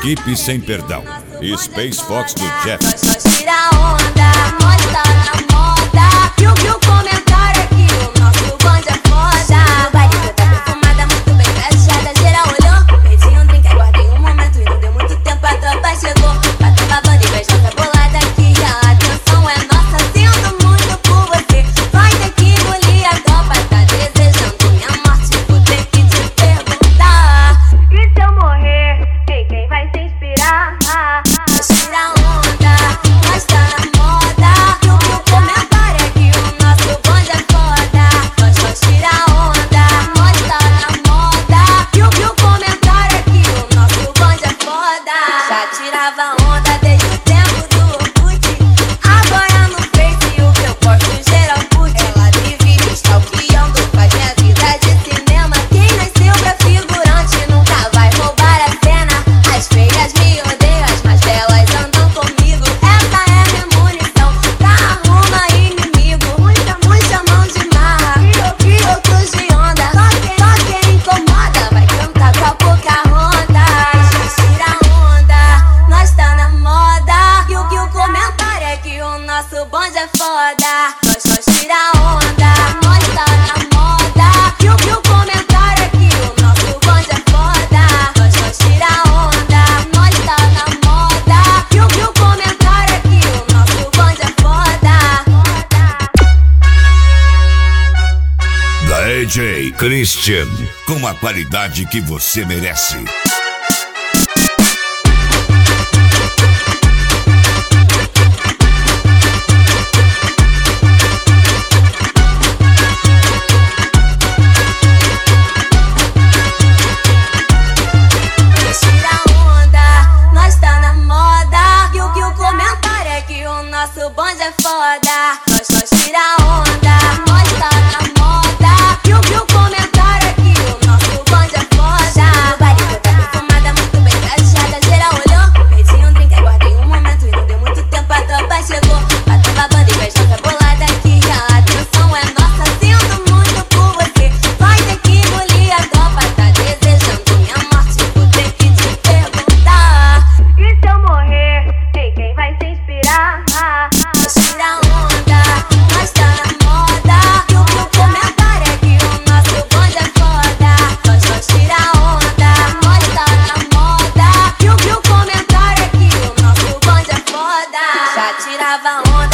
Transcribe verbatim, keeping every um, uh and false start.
Equipe Sem Perdão, Space Fox do Jeff. Só tira onda, mostra na moda. E o que o comentário é que o nosso bonde é foda. No baile eu tá perfumada, muito bem trajada, geral olhou. Pedi um drink, aguardei um momento e não deu muito tempo, a tropa chegou. Bateu babando e beijou essa bolada aqui. A atenção é nossa, sinto muito por você. Vai ter que engolir, a tropa tá desejando minha morte. Vou ter que te perguntar: e se eu morrer, em quem vai se inspirar? Tira onda, nós tá na moda. E o que o comentário é que o nosso bonde é foda. Nós só tira onda, nós tá na moda. E o que o comentário é que o nosso bonde é foda. Já tirava onda desde o tempo do Orkut. Agora no Face o que eu posto geral curte. Ela me vive stalkeando, faz minha vida de cinema. Quem nasceu pra figurante nunca vai roubar a cena. As feias me odeiam, as mais belas andam comigo. Essa é minha munição pra arrumar inimigo. Muita, muita mão de marra, e eu tô de onda. Só quem, só quem incomoda vai cantar com a boca ronda. Tira onda, nós tá na moda. E o que o comentário é que o nosso bonde é foda. Nós só tira onda, nós tá na moda. E o que o comentário é que o nosso bonde é foda. Nós só tira onda, nós tá na moda. E o que o comentário é que o nosso bonde é foda. D J Christian, com a qualidade que você merece. Tira onda, nós tá na moda. E o que o comentário é que o nosso bonde é foda. Nós só tira onda, nós tá na moda. E o que o comentário é que o nosso bonde é foda. No baile eu tá perfumada, muito bem trajada, geral olhou. Pedi um drink, aguardei um momento e não deu muito tempo, a tropa chegou. Bateu babando e beijou essa bolada aqui. A atenção é nossa, sinto muito por você. Vai ter que engolir, a tropa tá desejando minha morte. Vou ter que te perguntar: e se eu morrer, em quem vai se inspirar? Tira onda, nós tá na moda. E o que o comentário é que o nosso bonde é foda. Nós só tira onda, nós tá na moda. E o que o comentário é que o nosso bonde é foda. Já tirava onda